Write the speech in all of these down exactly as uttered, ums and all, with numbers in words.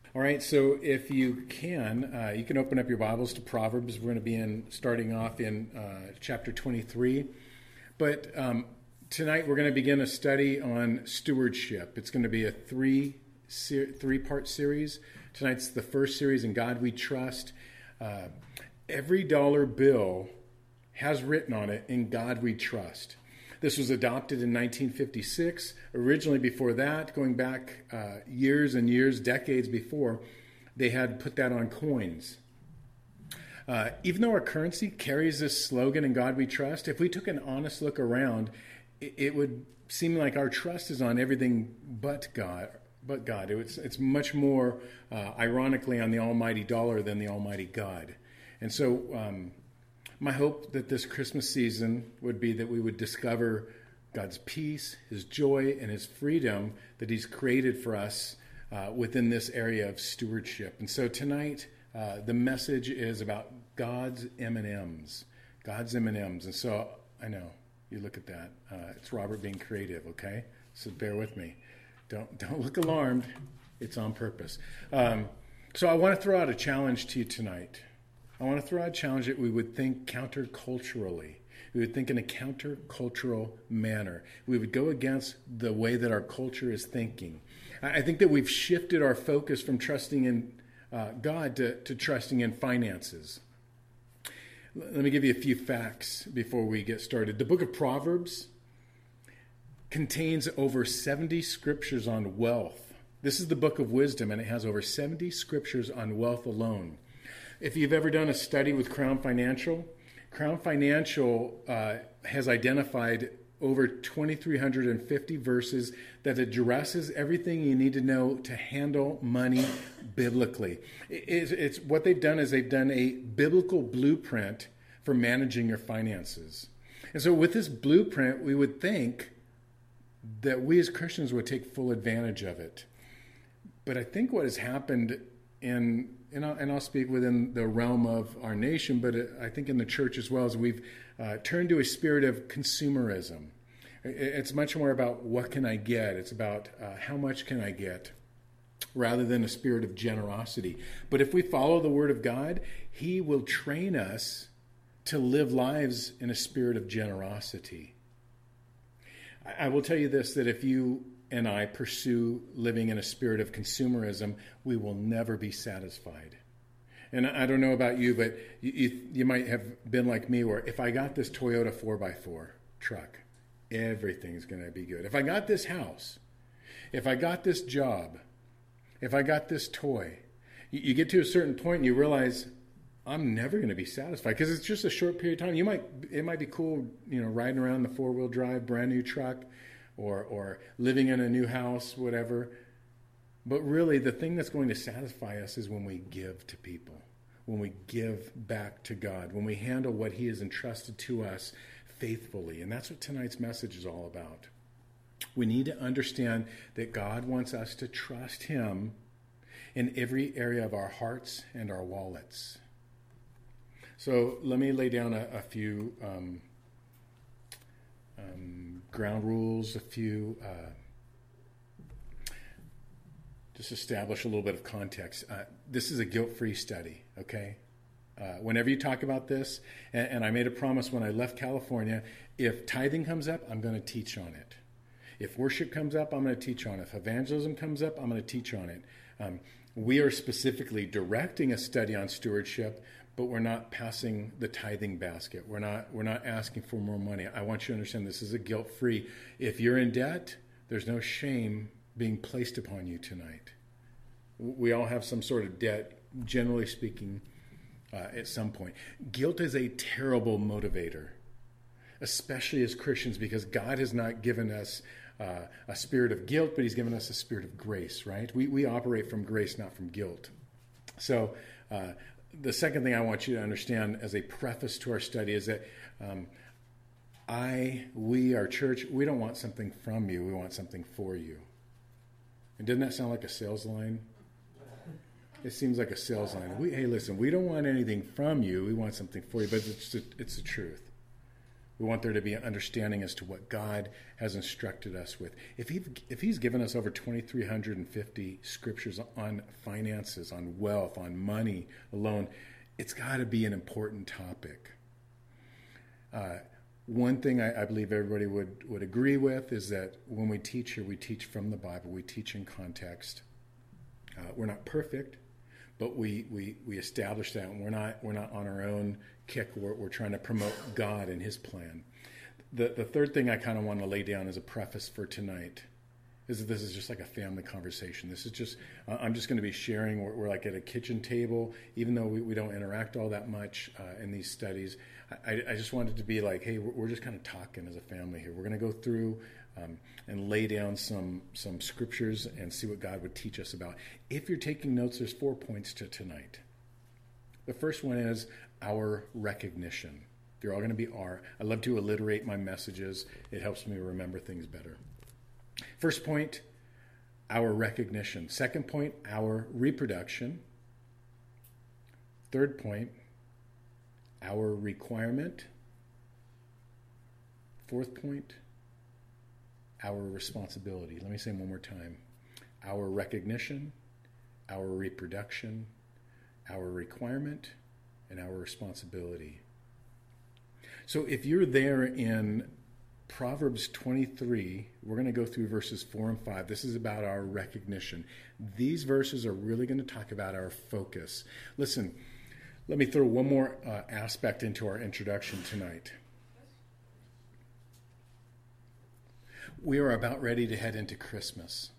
All right, so if you can, uh, you can open up your Bibles to Proverbs. We're going to be in starting off in uh, chapter twenty-three. But um, tonight we're going to begin a study on stewardship. It's going to be a three ser- three-part series. Tonight's the first series, In God We Trust. Uh, every dollar bill has written on it, In God We Trust. This was adopted in nineteen fifty-six. Originally, before that, going back uh, years and years, decades before, they had put that on coins. Uh, even though our currency carries this slogan, In God We Trust, if we took an honest look around, it, it would seem like our trust is on everything but God. But God, it's, it's much more, uh, ironically, on the almighty dollar than the almighty God. And so, um, my hope that this Christmas season would be that we would discover God's peace, His joy, and His freedom that He's created for us uh, within this area of stewardship. And so tonight, uh, the message is about God's M and M's. God's M and M's. And so I know, you look at that. Uh, it's Robert being creative, okay? So bear with me. Don't, don't look alarmed. It's on purpose. Um, so I want to throw out a challenge to you tonight. I want to throw out a challenge that we would think counterculturally. We would think in a countercultural manner. We would go against the way that our culture is thinking. I think that we've shifted our focus from trusting in uh, God to, to trusting in finances. Let me give you a few facts before we get started. The book of Proverbs contains over seventy scriptures on wealth. This is the book of wisdom, and it has over seventy scriptures on wealth alone. If you've ever done a study with Crown Financial, Crown Financial uh, has identified over two thousand three hundred fifty verses that addresses everything you need to know to handle money biblically. It's, it's what they've done is they've done a biblical blueprint for managing your finances. And so with this blueprint, we would think that we as Christians would take full advantage of it. But I think what has happened in And I'll, and I'll speak within the realm of our nation, but I think in the church as well, as we've uh, turned to a spirit of consumerism. It's much more about what can I get? It's about uh, how much can I get, rather than a spirit of generosity. But if we follow the Word of God, He will train us to live lives in a spirit of generosity. I, I will tell you this, that if you and I pursue living in a spirit of consumerism, we will never be satisfied. And I don't know about you, but you, you, you might have been like me, where if I got this Toyota four by four truck, everything's going to be good. If I got this house, if I got this job, if I got this toy, you, you get to a certain point and you realize, I'm never going to be satisfied, because it's just a short period of time. You might, it might be cool, you know, riding around the four-wheel drive, brand new truck, or or living in a new house, whatever. But really, the thing that's going to satisfy us is when we give to people, when we give back to God, when we handle what He has entrusted to us faithfully. And that's what tonight's message is all about. We need to understand that God wants us to trust Him in every area of our hearts and our wallets. So let me lay down a, a few um, um, ground rules, a few, uh, just establish a little bit of context. Uh, this is a guilt-free study, okay? Uh, whenever you talk about this, and, and I made a promise when I left California, if tithing comes up, I'm going to teach on it. If worship comes up, I'm going to teach on it. If evangelism comes up, I'm going to teach on it. Um, we are specifically directing a study on stewardship, but we're not passing the tithing basket. We're not we're not asking for more money. I want you to understand this is a guilt-free. If you're in debt, there's no shame being placed upon you tonight. We all have some sort of debt, generally speaking, uh, at some point. Guilt is a terrible motivator, especially as Christians, because God has not given us uh, a spirit of guilt, but He's given us a spirit of grace, right? We, we operate from grace, not from guilt. So, uh, the second thing I want you to understand as a preface to our study is that um, I, we, our church, we don't want something from you. We want something for you. And doesn't that sound like a sales line? It seems like a sales line. We, hey, listen, we don't want anything from you. We want something for you. But it's the, it's the truth. We want there to be an understanding as to what God has instructed us with. If, he, if he's given us over two thousand three hundred fifty scriptures on finances, on wealth, on money alone, it's got to be an important topic. Uh, one thing I, I believe everybody would, would agree with is that when we teach here, we teach from the Bible. We teach in context. Uh, we're not perfect, but we, we, we establish that, and we're not we're not on our own kick. We're, we're trying to promote God and his plan. The the third thing I kind of want to lay down as a preface for tonight is that this is just like a family conversation. This is just, uh, I'm just going to be sharing. We're, we're like at a kitchen table, even though we, we don't interact all that much uh, in these studies. I, I just wanted to be like, hey, we're, we're just kind of talking as a family here. We're going to go through um, and lay down some some scriptures and see what God would teach us about. If you're taking notes, there's four points to tonight. The first one is our recognition. They're all going to be R. I love to alliterate my messages. It helps me remember things better. First point, our recognition. Second point, our reproduction. Third point, our requirement. Fourth point, our responsibility. Let me say them one more time. Our recognition, our reproduction, our requirement, and our responsibility. So if you're there in Proverbs twenty-three, we're going to go through verses four and five. This is about our recognition. These verses are really going to talk about our focus. Listen, let me throw one more uh, aspect into our introduction tonight. We are about ready to head into Christmas.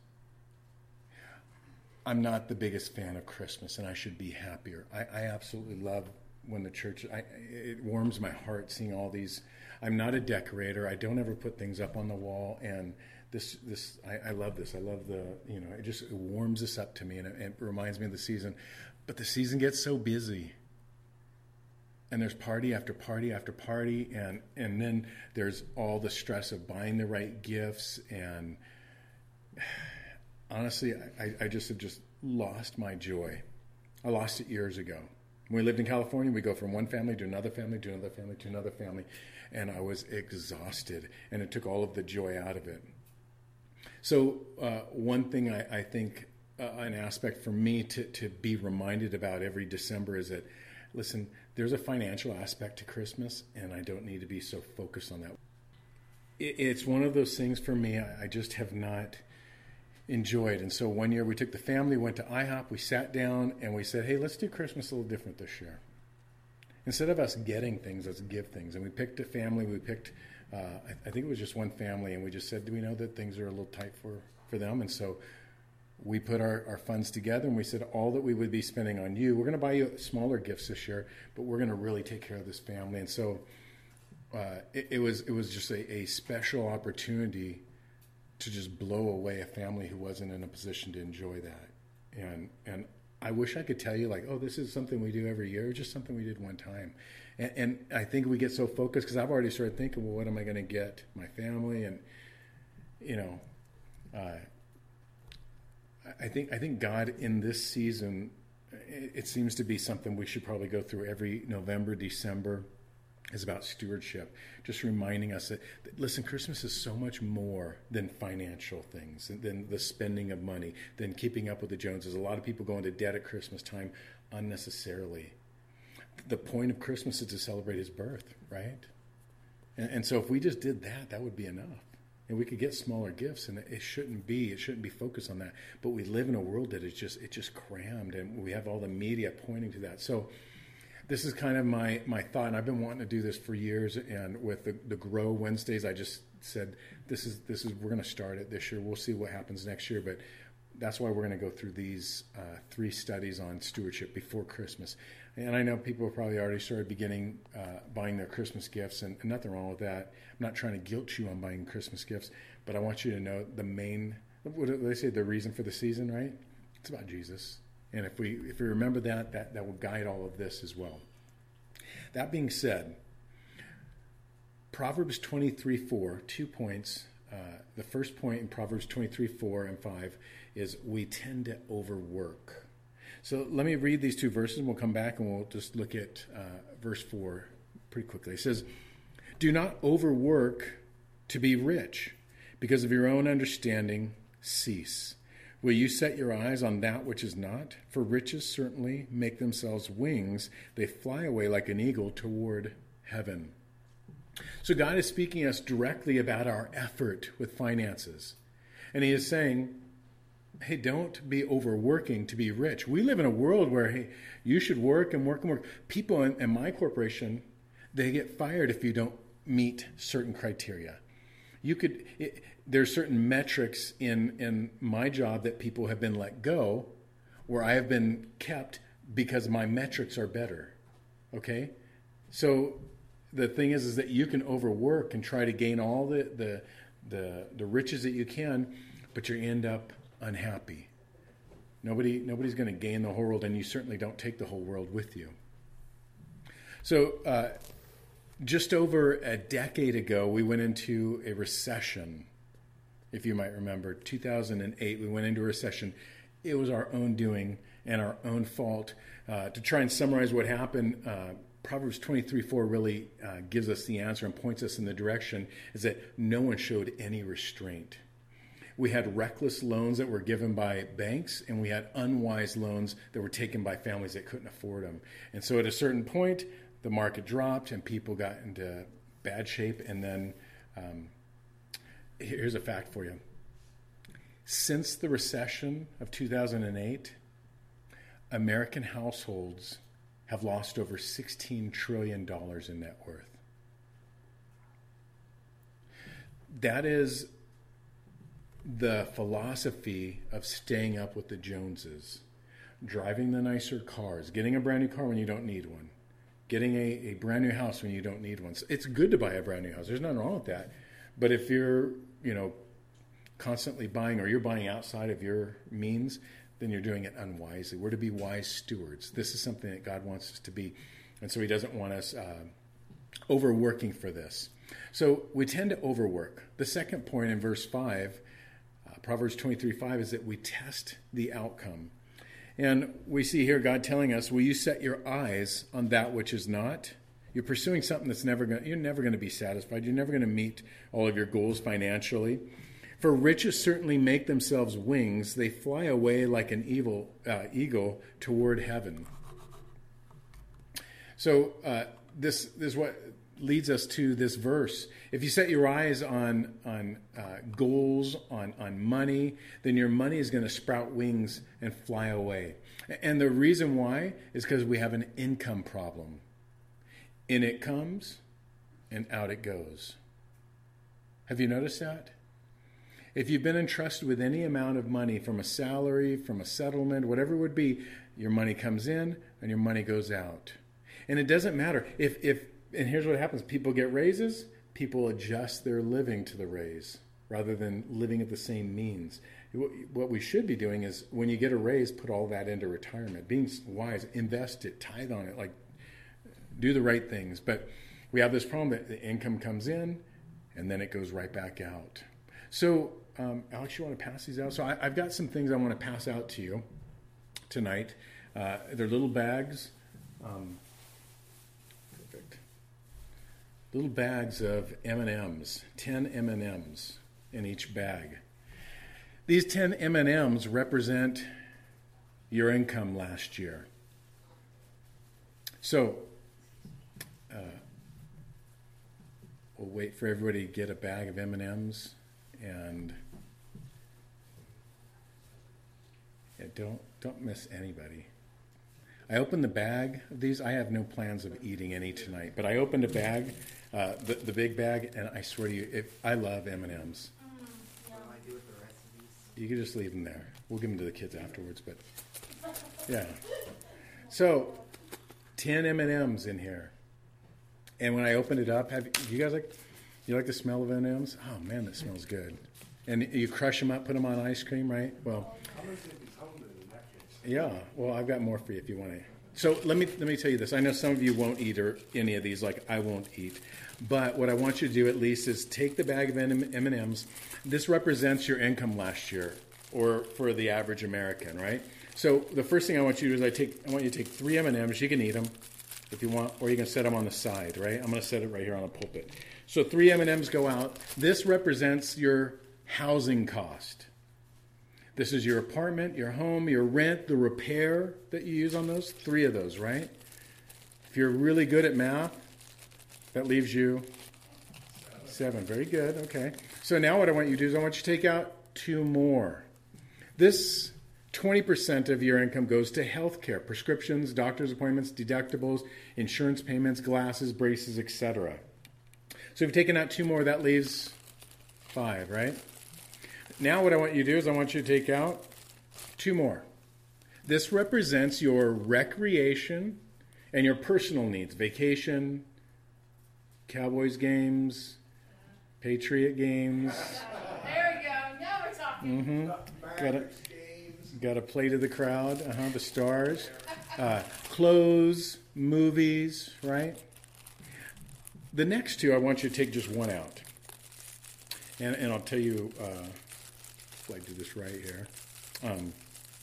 I'm not the biggest fan of Christmas, and I should be happier. I, I absolutely love when the church, I, it warms my heart seeing all these. I'm not a decorator. I don't ever put things up on the wall, and this, this, I, I love this. I love the, you know, it just it warms this up to me, and it, it reminds me of the season. But the season gets so busy, and there's party after party after party, and and then there's all the stress of buying the right gifts, and honestly, I, I just have just lost my joy. I lost it years ago. When we lived in California, we go from one family to another family to another family to another family, and I was exhausted, and it took all of the joy out of it. So uh, one thing I, I think, uh, an aspect for me to, to be reminded about every December is that, listen, there's a financial aspect to Christmas, and I don't need to be so focused on that. It, it's one of those things for me I, I just have not enjoyed. And so one year we took the family, went to I hop, we sat down, and we said, hey, let's do Christmas a little different this year. Instead of us getting things, let's give things. And we picked a family, we picked, uh, I, I think it was just one family, and we just said, do we know that things are a little tight for, for them? And so we put our, our funds together, and we said, all that we would be spending on you, we're going to buy you smaller gifts this year, but we're going to really take care of this family. And so uh, it, it was it was just a, a special opportunity to just blow away a family who wasn't in a position to enjoy that. And and I wish I could tell you, like, oh, this is something we do every year, or just something we did one time. And, and I think we get so focused, because I've already started thinking, well, what am I going to get my family? And, you know, uh, I think I think God in this season, it, it seems to be something we should probably go through every November, December, is about stewardship, just reminding us that, that, listen, Christmas is so much more than financial things, than the spending of money, than keeping up with the Joneses. A lot of people go into debt at Christmas time unnecessarily. The point of Christmas is to celebrate his birth, right? And, and so if we just did that, that would be enough. And we could get smaller gifts, and it shouldn't be. It shouldn't be focused on that. But we live in a world that is just, it's just crammed, and we have all the media pointing to that. So this is kind of my, my thought, and I've been wanting to do this for years. And with the, the Grow Wednesdays, I just said, this is this is we're going to start it this year. We'll see what happens next year, but that's why we're going to go through these uh, three studies on stewardship before Christmas. And I know people have probably already started beginning uh, buying their Christmas gifts, and, and nothing wrong with that. I'm not trying to guilt you on buying Christmas gifts, but I want you to know the main, what do they say, the reason for the season, right? It's about Jesus. And if we if we remember that, that, that will guide all of this as well. That being said, Proverbs twenty-three four, two points. Uh, the first point in Proverbs twenty-three four and five is we tend to overwork. So let me read these two verses, and we'll come back and we'll just look at uh, verse four pretty quickly. It says, Do not overwork to be rich. Because of your own understanding, cease. Will you set your eyes on that which is not? For riches certainly make themselves wings. They fly away like an eagle toward heaven. So God is speaking to us directly about our effort with finances. And he is saying, hey, don't be overworking to be rich. We live in a world where, hey, you should work and work and work. People in, in my corporation, they get fired if you don't meet certain criteria. You could, it, there's certain metrics in, in my job that people have been let go where I have been kept because my metrics are better. Okay? So the thing is, is that you can overwork and try to gain all the, the, the, the riches that you can, but you end up unhappy. Nobody, nobody's going to gain the whole world, and you certainly don't take the whole world with you. So uh, just over a decade ago, we went into a recession. If you might remember, two thousand eight, we went into a recession. It was our own doing and our own fault. Uh, to try and summarize what happened, uh, Proverbs twenty-three four really uh, gives us the answer and points us in the direction, is that no one showed any restraint. We had reckless loans that were given by banks, and we had unwise loans that were taken by families that couldn't afford them. And so at a certain point, the market dropped and people got into bad shape. And then um, here's a fact for you. Since the recession of two thousand eight, American households have lost over sixteen trillion dollars in net worth. That is the philosophy of staying up with the Joneses, driving the nicer cars, getting a brand new car when you don't need one, getting a, a brand new house when you don't need one. So it's good to buy a brand new house. There's nothing wrong with that. But if you're, you know, constantly buying, or you're buying outside of your means, then you're doing it unwisely. We're to be wise stewards. This is something that God wants us to be. And so he doesn't want us uh, overworking for this. So we tend to overwork. The second point in verse five, uh, Proverbs twenty-three five, is that we test the outcome. And we see here God telling us, will you set your eyes on that which is not? You're pursuing something that's never going. You're never going to be satisfied. You're never going to meet all of your goals financially. For riches certainly make themselves wings. They fly away like an evil, uh, eagle toward heaven. So uh, this, this is what leads us to this verse. If you set your eyes on, on uh, goals, on, on money, then your money is going to sprout wings and fly away. And the reason why is because we have an income problem. In it comes, and out it goes. Have you noticed that? If you've been entrusted with any amount of money, from a salary, from a settlement, whatever it would be, your money comes in and your money goes out. And it doesn't matter. If, if and here's what happens. People get raises, people adjust their living to the raise rather than living at the same means. What we should be doing is, when you get a raise, put all that into retirement. Being wise, invest it, tithe on it, like do the right things. But we have this problem that the income comes in and then it goes right back out. So, um, Alex, you want to pass these out? So I, I've got some things I want to pass out to you tonight. Uh, they're little bags. Um, perfect. Little bags of M and M's, ten M and M's in each bag. These ten M and M's represent your income last year. So, uh, we'll wait for everybody to get a bag of M and M's. And yeah, don't don't miss anybody. I opened the bag of these. I have no plans of eating any tonight, but I opened a bag, uh, the the big bag, and I swear to you, if, I love M and M's. Mm, yeah. What do I do with the rest of these? You can just leave them there. We'll give them to the kids afterwards. But yeah, so ten M and M's in here, and when I opened it up, have you guys like? You like the smell of M and M's? Oh, man, that smells good. And you crush them up, put them on ice cream, right? Well, yeah. Well, I've got more for you if you want to. So let me let me tell you this. I know some of you won't eat or any of these, like I won't eat. But what I want you to do at least is take the bag of M and M's. This represents your income last year, or for the average American, right? So the first thing I want you to do is I take I want you to take three M and M's. You can eat them. if you want, or you can set them on the side, right? I'm going to set it right here on the pulpit. So three M and M's go out. This represents your housing cost. This is your apartment, your home, your rent, the repair that you use on those. Three of those, right? If you're really good at math, that leaves you seven. Very good. Okay. So now what I want you to do is I want you to take out two more. This twenty percent of your income goes to health care, prescriptions, doctor's appointments, deductibles, insurance payments, glasses, braces, et cetera. So if you've taken out two more, that leaves five, right? Now what I want you to do is I want you to take out two more. This represents your recreation and your personal needs. Vacation, Cowboys games, Patriot games. There we go. Now we're talking. Mm-hmm. Got a, got a play to the crowd. Uh-huh, the stars. Uh, clothes, movies, right? The next two, I want you to take just one out. And, and I'll tell you, uh, if I do this right here. Um,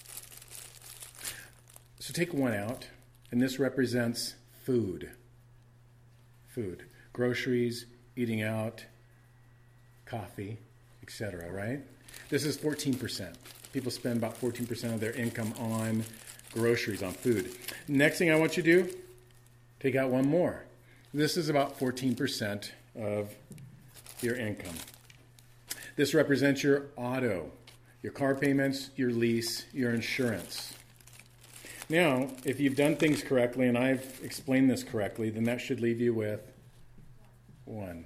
so take one out, and this represents food. Food. Groceries, eating out, coffee, et cetera, right? This is fourteen percent. People spend about fourteen percent of their income on groceries, on food. Next thing I want you to do, take out one more. This is about fourteen percent of your income. This represents your auto, your car payments, your lease, your insurance. Now, if you've done things correctly, and I've explained this correctly, then that should leave you with one.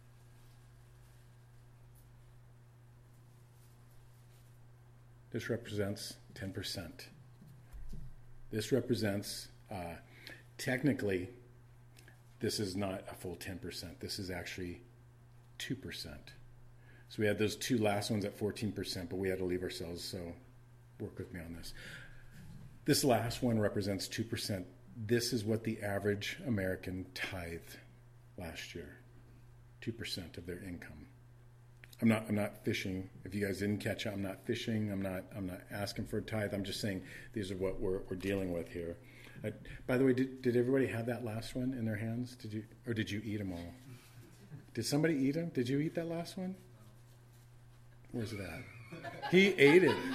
This represents ten percent. This represents, uh, technically, this is not a full ten percent. This is actually two percent. So we had those two last ones at fourteen percent, but we had to leave ourselves, so work with me on this. This last one represents two percent. This is what the average American tithed last year. two percent of their income. I'm not I'm not fishing. If you guys didn't catch it, I'm not fishing. I'm not I'm not asking for a tithe. I'm just saying these are what we're we're dealing with here. Uh, by the way, did, did everybody have that last one in their hands? Did you, or did you eat them all? Did somebody eat them? Did you eat that last one? Where's it at? He ate it.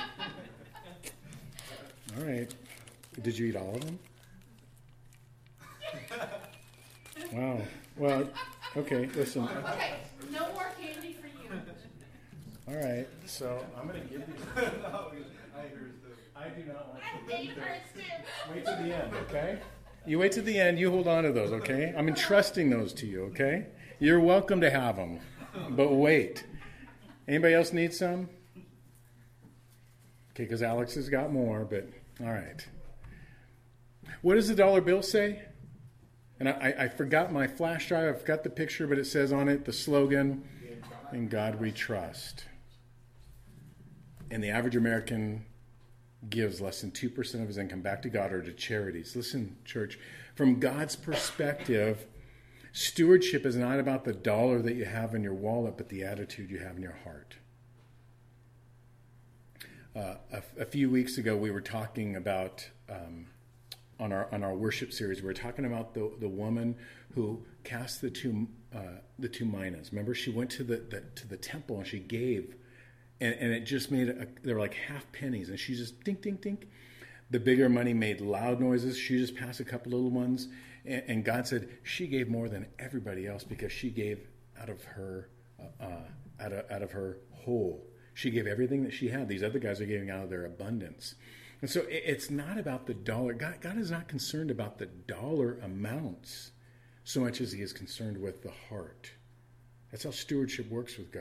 All right. Did you eat all of them? Wow. Well, okay, listen. Okay, no more candy for you. All right. So I'm going to give these. I do not want to Dave hurts too. Wait till the end, okay? You wait till the end. You hold on to those, okay? I'm entrusting those to you, okay? You're welcome to have them, but wait. Anybody else need some? Okay, because Alex has got more, but all right. What does the dollar bill say? And I, I forgot my flash drive. I forgot the picture, but it says on it the slogan, "In God we trust." And the average American gives less than two percent of his income back to God or to charities. Listen, church, from God's perspective, stewardship is not about the dollar that you have in your wallet, but the attitude you have in your heart. Uh, a, a few weeks ago, we were talking about, um, on our on our worship series, we were talking about the, the woman who cast the two uh, the two minas. Remember, she went to the, the to the temple and she gave, and, and it just made a, they were like half pennies, and she just dink dink dink. The bigger money made loud noises. She just passed a couple little ones, and, and God said she gave more than everybody else because she gave out of her uh, uh, out of out of her whole. She gave everything that she had. These other guys are giving out of their abundance. And so it's not about the dollar. God, God is not concerned about the dollar amounts so much as he is concerned with the heart. That's how stewardship works with God.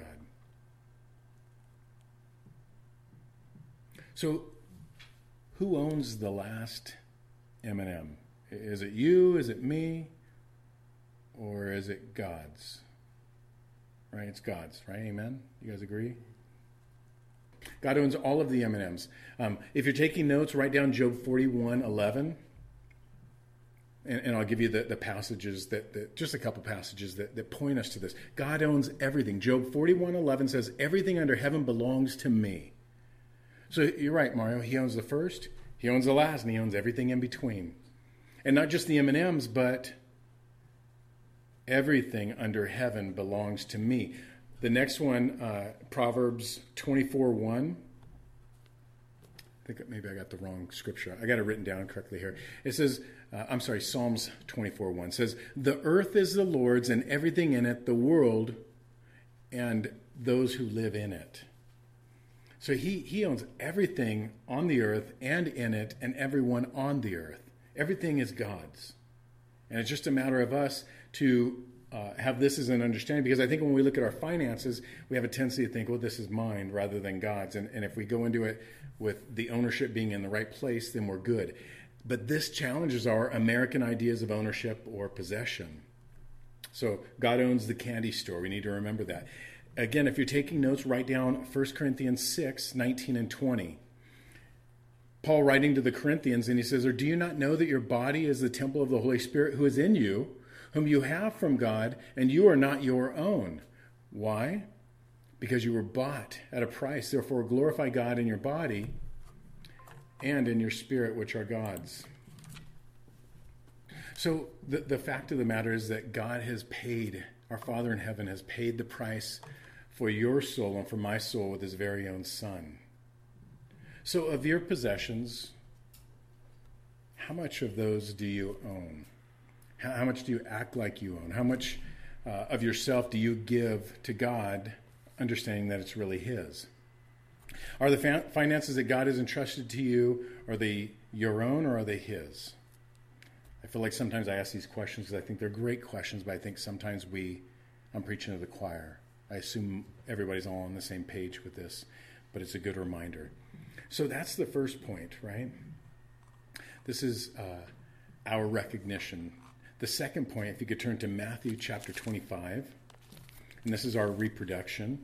So who owns the last M and M? Is it you? Is it me? Or is it God's? Right? It's God's, right? Amen? You guys agree? God owns all of the M and M's. Um, if you're taking notes, write down Job forty-one eleven. And, and I'll give you the, the passages, that, that just a couple passages that, that point us to this. God owns everything. Job forty-one eleven says, everything under heaven belongs to me. So you're right, Mario. He owns the first, he owns the last, and he owns everything in between. And not just the M and M's, but everything under heaven belongs to me. The next one, uh, Proverbs twenty-four one. I think maybe I got the wrong scripture. I got it written down correctly here. It says, uh, I'm sorry, Psalms twenty-four one says, the earth is the Lord's and everything in it, the world and those who live in it. So he, he owns everything on the earth and in it and everyone on the earth. Everything is God's. And it's just a matter of us to uh, have this as an understanding, because I think when we look at our finances, we have a tendency to think, well, this is mine rather than God's. And, and if we go into it with the ownership being in the right place, then we're good. But this challenges our American ideas of ownership or possession. So God owns the candy store. We need to remember that. Again, if you're taking notes, write down First Corinthians six, nineteen and twenty. Paul writing to the Corinthians, and he says, or do you not know that your body is the temple of the Holy Spirit who is in you, whom you have from God, and you are not your own? Why? Because you were bought at a price. Therefore, glorify God in your body and in your spirit, which are God's. So the, the fact of the matter is that God has paid, our Father in heaven has paid the price for your soul and for my soul with his very own Son. So of your possessions, how much of those do you own? How, how much do you act like you own? How much uh, of yourself do you give to God, understanding that it's really his? Are the fa- finances that God has entrusted to you, are they your own or are they his? I feel like sometimes I ask these questions because I think they're great questions, but I think sometimes we, I'm preaching to the choir. I assume everybody's all on the same page with this, but it's a good reminder. So that's the first point, right? This is uh, our recognition. The second point, if you could turn to Matthew chapter twenty-five, and this is our reproduction.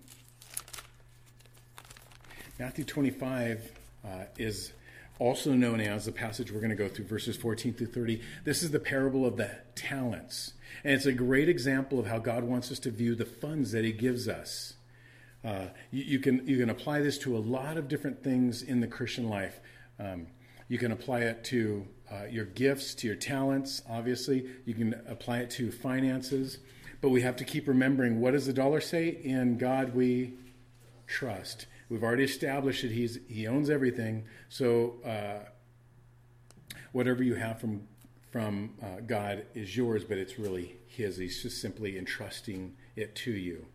Matthew twenty-five uh, is also known as the passage we're going to go through, verses fourteen through thirty. This is the parable of the talents. And it's a great example of how God wants us to view the funds that he gives us. Uh, you, you can you can apply this to a lot of different things in the Christian life. Um, you can apply it to uh, your gifts, to your talents, obviously. You can apply it to finances. But we have to keep remembering, what does the dollar say? In God we trust. We've already established that he's, he owns everything. So uh, whatever you have from, from uh, God is yours, but it's really his. He's just simply entrusting it to you.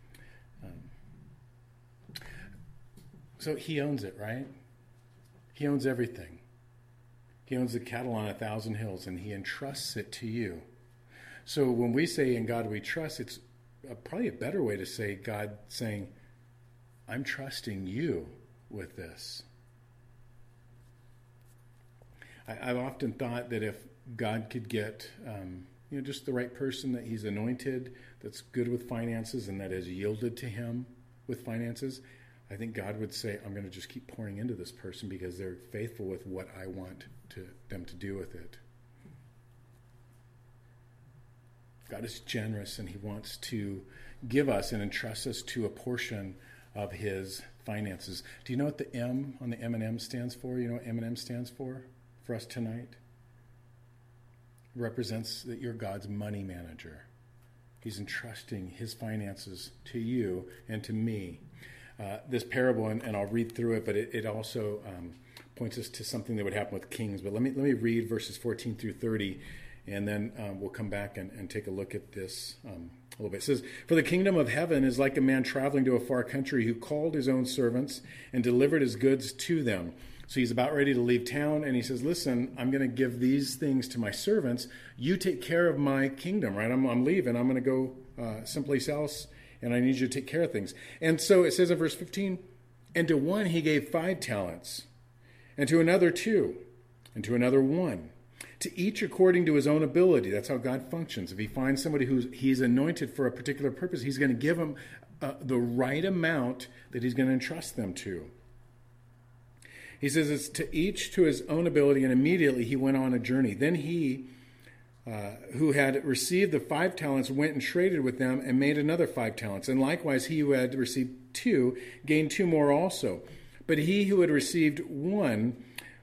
Um, so he owns it, right? He owns everything. He owns the cattle on a thousand hills, and he entrusts it to you. So when we say in God we trust, it's a, probably a better way to say God saying, I'm trusting you with this. I, I've often thought that if God could get um, you know, just the right person that he's anointed, that's good with finances and that has yielded to him with finances, I think God would say, I'm going to just keep pouring into this person because they're faithful with what I want to, them to do with it. God is generous, and he wants to give us and entrust us to a portion of his finances. Do you know what the M on the M and M stands for? You know what M and M stands for for us tonight? It represents that you're God's money manager. He's entrusting his finances to you and to me. Uh, this parable, and, and I'll read through it, but it, it also um, points us to something that would happen with kings. But let me let me read verses fourteen through thirty, and then um, we'll come back and, and take a look at this um, a little bit. It says, for the kingdom of heaven is like a man traveling to a far country who called his own servants and delivered his goods to them. So he's about ready to leave town, and he says, listen, I'm going to give these things to my servants. You take care of my kingdom, right? I'm, I'm leaving. I'm going to go uh, someplace else, and I need you to take care of things. And so it says in verse fifteen, and to one he gave five talents, and to another two, and to another one, to each according to his own ability. That's how God functions. If he finds somebody who he's anointed for a particular purpose, he's going to give them uh, the right amount that he's going to entrust them to. He says it's to each to his own ability, and immediately he went on a journey. Then he, uh, who had received the five talents, went and traded with them and made another five talents. And likewise he who had received two gained two more also. But he who had received one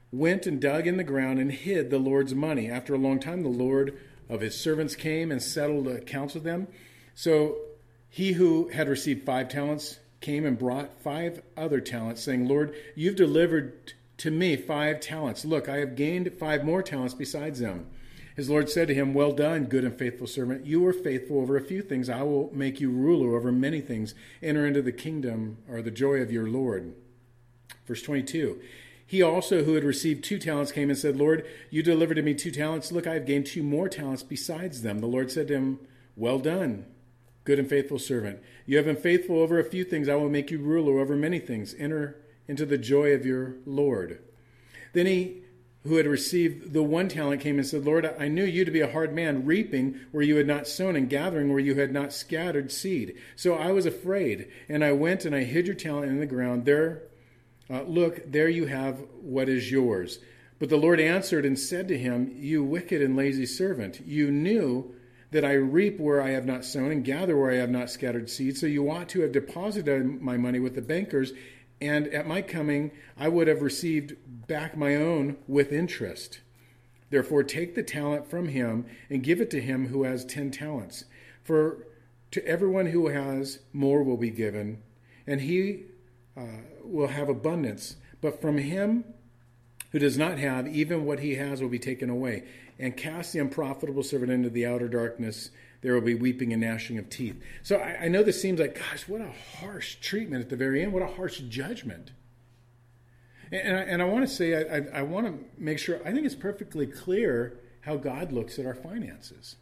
went and dug in the ground and hid the Lord's money. After a long time, the Lord of his servants came and settled accounts with them. So he who had received five talents came and brought five other talents, saying, Lord, you've delivered to me five talents. Look, I have gained five more talents besides them. His Lord said to him, well done, good and faithful servant. You were faithful over a few things. I will make you ruler over many things. Enter into the kingdom or the joy of your Lord. Verse twenty-two. He also, who had received two talents, came and said, Lord, you delivered to me two talents. Look, I have gained two more talents besides them. The Lord said to him, well done, good and faithful servant. You have been faithful over a few things. I will make you ruler over many things. Enter into the joy of your Lord. Then he who had received the one talent came and said, Lord, I knew you to be a hard man, reaping where you had not sown and gathering where you had not scattered seed. So I was afraid, and I went and I hid your talent in the ground. There, uh, look, there you have what is yours. But the Lord answered and said to him, you wicked and lazy servant, you knew that I reap where I have not sown and gather where I have not scattered seed. So you ought to have deposited my money with the bankers, and at my coming I would have received back my own with interest. Therefore take the talent from him and give it to him who has ten talents. For to everyone who has, more will be given, and he uh, will have abundance. But from him who does not have, even what he has will be taken away. And cast the unprofitable servant into the outer darkness. There will be weeping and gnashing of teeth. So I, I know this seems like, gosh, what a harsh treatment at the very end. What a harsh judgment. And, and I, and I want to say, I, I, I want to make sure, I think it's perfectly clear how God looks at our finances.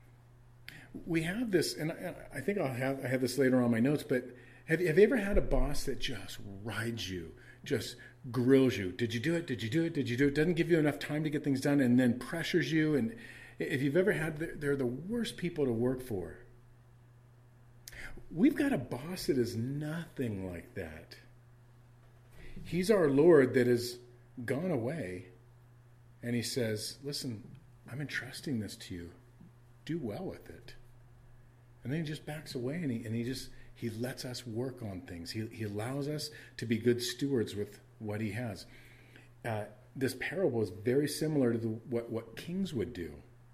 We have this, and I, I think I'll have, I have this later on my notes, but have, have you ever had a boss that just rides you, just grills you? Did you do it? Did you do it? Did you do it? Doesn't give you enough time to get things done, and then pressures you. And if you've ever had, they're the worst people to work for. We've got a boss that is nothing like that. He's our Lord that has gone away, and he says, listen, I'm entrusting this to you. Do well with it. And then he just backs away, and he, and he just, he lets us work on things. He, he allows us to be good stewards with what he has. Uh, this parable is very similar to the, what, what kings would do.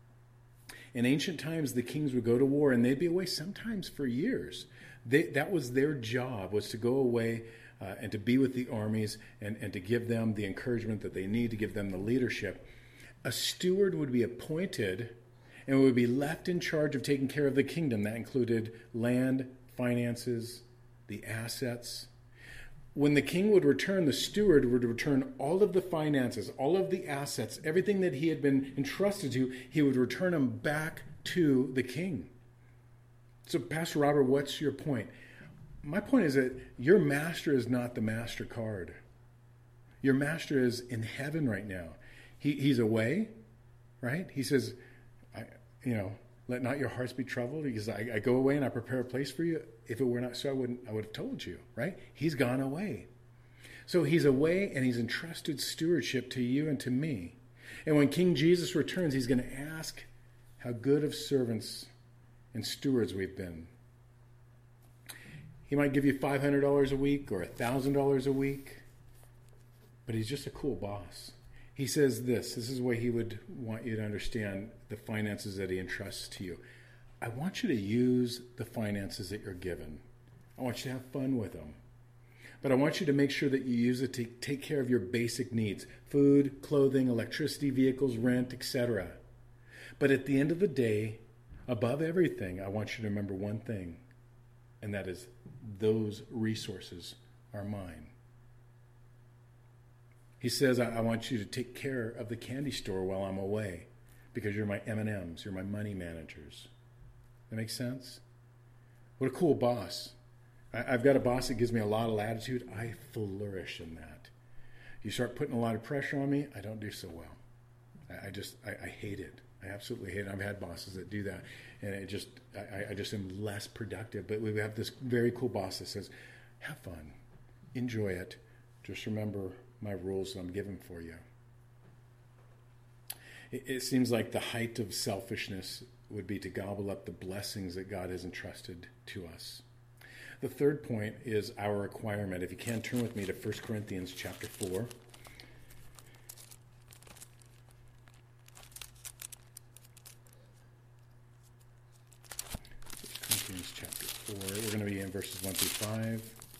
In ancient times, the kings would go to war, and they'd be away sometimes for years. They, that was their job, was to go away uh, and to be with the armies and, and to give them the encouragement that they need, to give them the leadership. A steward would be appointed and would be left in charge of taking care of the kingdom. That included land, finances, the assets. When the king would return, the steward would return all of the finances, all of the assets, everything that he had been entrusted to, he would return them back to the king. So, Pastor Robert, what's your point? My point is that your master is not the MasterCard. Your master is in heaven right now. He, he's away, right? He says, I, you know, let not your hearts be troubled. He says, I, I go away and I prepare a place for you. If it were not so, I wouldn't. I would have told you, right? He's gone away. So he's away, and he's entrusted stewardship to you and to me. And when King Jesus returns, he's going to ask how good of servants and stewards we've been. He might give you five hundred dollars a week or one thousand dollars a week, but he's just a cool boss. He says this. This is the way he would want you to understand the finances that he entrusts to you. I want you to use the finances that you're given. I want you to have fun with them. But I want you to make sure that you use it to take care of your basic needs. Food, clothing, electricity, vehicles, rent, et cetera. But at the end of the day, above everything, I want you to remember one thing, and that is those resources are mine. He says, I, I want you to take care of the candy store while I'm away because you're my M and M's, you're my money managers. That makes sense? What a cool boss. I, I've got a boss that gives me a lot of latitude. I flourish in that. You start putting a lot of pressure on me, I don't do so well. I, I just, I, I hate it. I absolutely hate it. I've had bosses that do that, and it just, I, I just am less productive. But we have this very cool boss that says, have fun, enjoy it. Just remember my rules that I'm giving for you. It, it seems like the height of selfishness would be to gobble up the blessings that God has entrusted to us. The third point is our requirement. If you can, turn with me to First Corinthians chapter four. chapter four. We're going to be in verses one through five.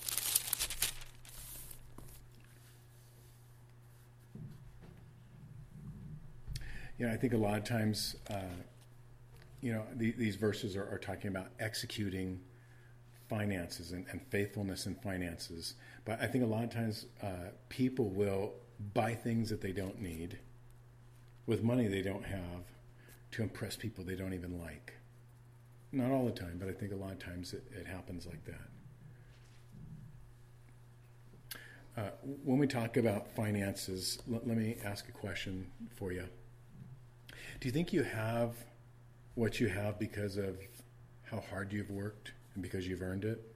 You know, I think a lot of times, uh, you know, the, these verses are, are talking about executing finances and, and faithfulness in finances. But I think a lot of times uh, people will buy things that they don't need with money they don't have to impress people they don't even like. Not all the time, but I think a lot of times it, it happens like that. Uh, when we talk about finances, l- let me ask a question for you. Do you think you have what you have because of how hard you've worked and because you've earned it?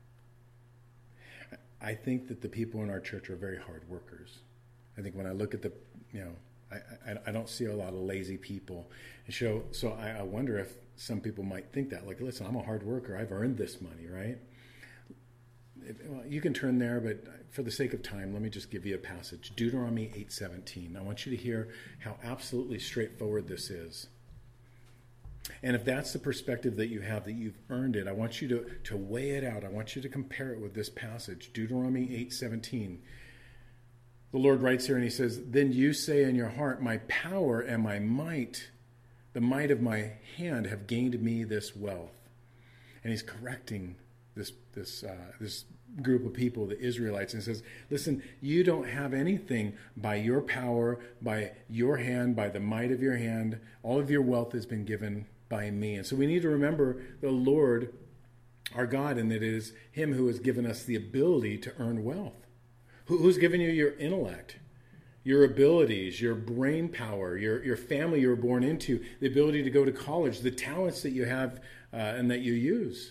I think that the people in our church are very hard workers. I think when I look at the, you know, I, I, I don't see a lot of lazy people. And so, so I, I wonder if some people might think that, like, listen, I'm a hard worker. I've earned this money, right? If, well, you can turn there, but for the sake of time, let me just give you a passage. Deuteronomy eight seventeen. I want you to hear how absolutely straightforward this is. And if that's the perspective that you have, that you've earned it, I want you to, to weigh it out. I want you to compare it with this passage, Deuteronomy eight seventeen. The Lord writes here and he says, "Then you say in your heart, my power and my might, the might of my hand have gained me this wealth." And he's correcting this this uh, this group of people, the Israelites, and says, listen, you don't have anything by your power, by your hand, by the might of your hand. All of your wealth has been given by me. And so we need to remember the Lord, our God, and that it is him who has given us the ability to earn wealth. Who, who's given you your intellect, your abilities, your brain power, your, your family you were born into, the ability to go to college, the talents that you have uh, and that you use.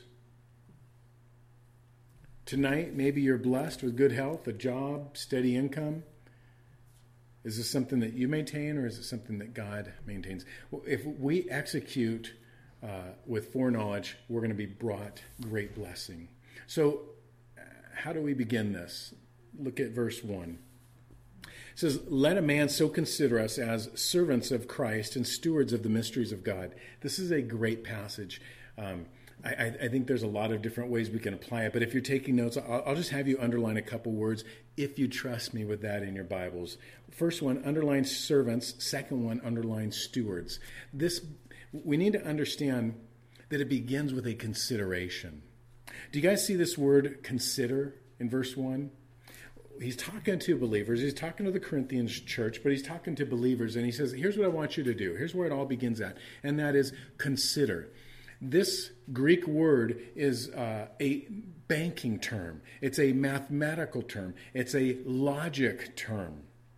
Tonight, maybe you're blessed with good health, a job, steady income. Is this something that you maintain, or is it something that God maintains? Well, if we execute uh, with foreknowledge, we're going to be brought great blessing. So how do we begin this? Look at verse one. It says, "Let a man so consider us as servants of Christ and stewards of the mysteries of God." This is a great passage. Um, I, I think there's a lot of different ways we can apply it, but if you're taking notes, I'll, I'll just have you underline a couple words if you trust me with that in your Bibles. First one, underline servants. Second one, underline stewards. This, we need to understand that it begins with a consideration. Do you guys see this word consider in verse one? He's talking to believers. He's talking to the Corinthians church, but he's talking to believers, and he says, here's what I want you to do. Here's where it all begins at, and that is consider. This Greek word is uh, a banking term. It's a mathematical term. It's a logic term.